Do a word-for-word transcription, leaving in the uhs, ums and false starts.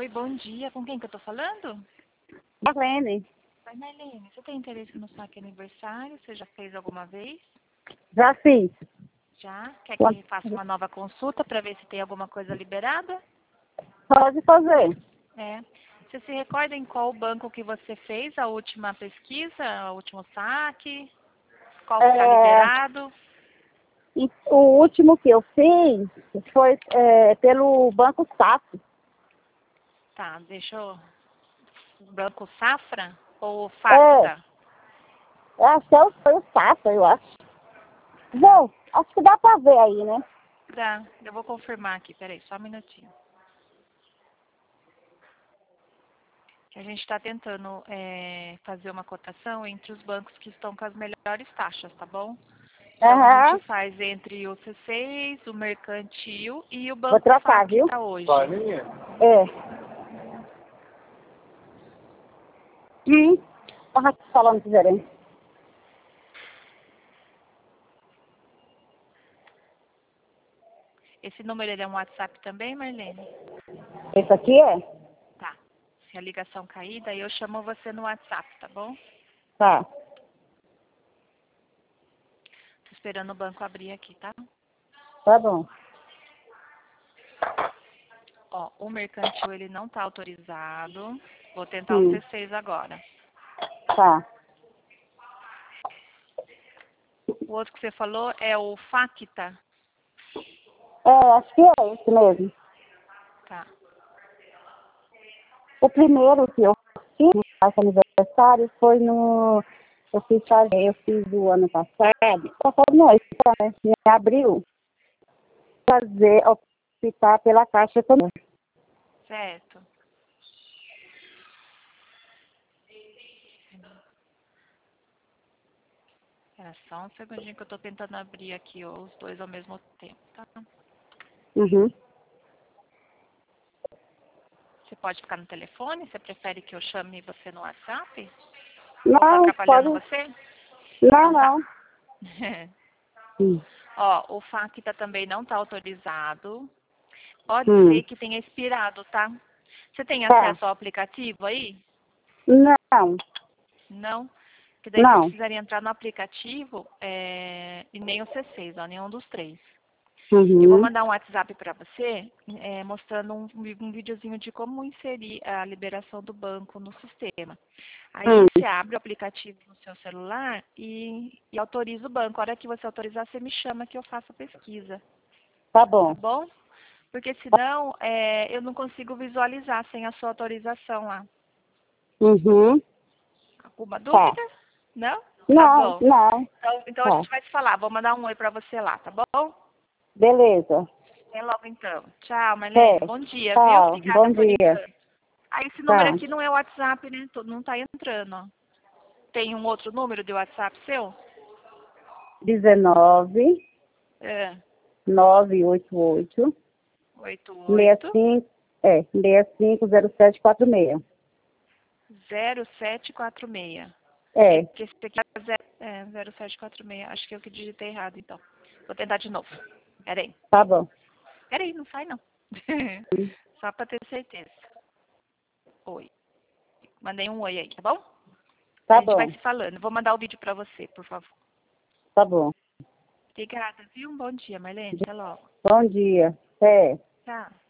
Oi, bom dia. Com quem que eu tô falando? Marlene, Oi, Marlene, você tem interesse no saque aniversário? Você já fez alguma vez? já fiz. Já? Quer que faça uma nova consulta para ver se tem alguma coisa liberada? Pode fazer. É. Você se recorda em qual banco que você fez a última pesquisa, o último saque? Qual que está É, liberado? e o último que eu fiz foi é, pelo Banco Safra. Tá, deixa eu... Banco Safra ou É, Facta? eu acho que é foi o Safra, eu acho. Tá, Bom, acho que dá pra ver aí, né? dá. Eu vou confirmar aqui, peraí, só um minutinho. Que a gente está tentando é, fazer uma cotação entre os bancos que estão com as melhores taxas, tá bom? Então a gente Aham, faz entre o C seis, o Mercantil e o vou Banco trocar, viu? Facta hoje. É. Hum, tava falando com o gerente. Esse número ele é um WhatsApp também, Marlene? Esse aqui é? Tá. Se a ligação cair, daí eu chamo você no WhatsApp, tá bom? Tá, Tô esperando o banco abrir aqui, tá? tá bom. Ó, o Mercantil ele não tá autorizado. Vou tentar o Hum, C seis agora. tá. O outro que você falou é o Facta. É, acho que é esse mesmo. Tá. O primeiro que eu fiz, esse aniversário, foi no... Eu fiz, fazer- eu fiz o ano passado, passado não, esse ano, né, em abril, fazer, optar pela Caixa Econômica. Certo. Espera só um segundinho que eu tô tentando abrir aqui ó, os dois ao mesmo tempo, tá? Uhum. Você pode ficar no telefone? Você prefere que eu chame você no WhatsApp? Ou tá Não, pode... atrapalhando você? Não, Então tá. não. Hum. Ó, o Facta também não tá autorizado. Pode Hum. ser que tenha expirado, tá? Você tem Tá. acesso ao aplicativo aí? Não, Não? Que daí você não. precisaria entrar no aplicativo é, e nem o C seis, ó, nenhum dos três. Eu vou Uhum. mandar um WhatsApp para você é, mostrando um, um videozinho de como inserir a liberação do banco no sistema. Aí Hum. você abre o aplicativo no seu celular e, e autoriza o banco. A hora que você autorizar, você me chama que eu faço a pesquisa. Tá Tá bom. bom? Porque senão é, eu não consigo visualizar sem a sua autorização lá. Uhum. Alguma Tá. dúvida? Não? Tá Não, bom. não. Então, então a Tá. gente vai se falar. Vou mandar um oi para você lá, tá bom? Beleza. Até logo então. Tchau, É. Marlene. Bom dia, viu? Tchau. Obrigada Bom por dia. ligar. Ah, esse número Tá. aqui não é o WhatsApp, né? Tô- Não tá entrando, ó. Tem um outro número de WhatsApp seu? dezenove, É. nove oito oito, oito seis oito cinco, é, seis cinco zero sete quatro seis. zero sete quatro seis. É É, que esse aqui é, ze- é zero sete quatro seis. Acho que eu que digitei errado, então. Vou tentar de novo. Pera aí. tá bom. Pera aí, não sai não. Só pra ter certeza. Oi. Mandei um oi aí, tá bom? A Tá gente vai bom. se falando. Vou mandar o vídeo pra você, por favor. Tá bom. Obrigada, viu? Um bom dia, Marlene. Até logo. Bom dia. É. Tchau.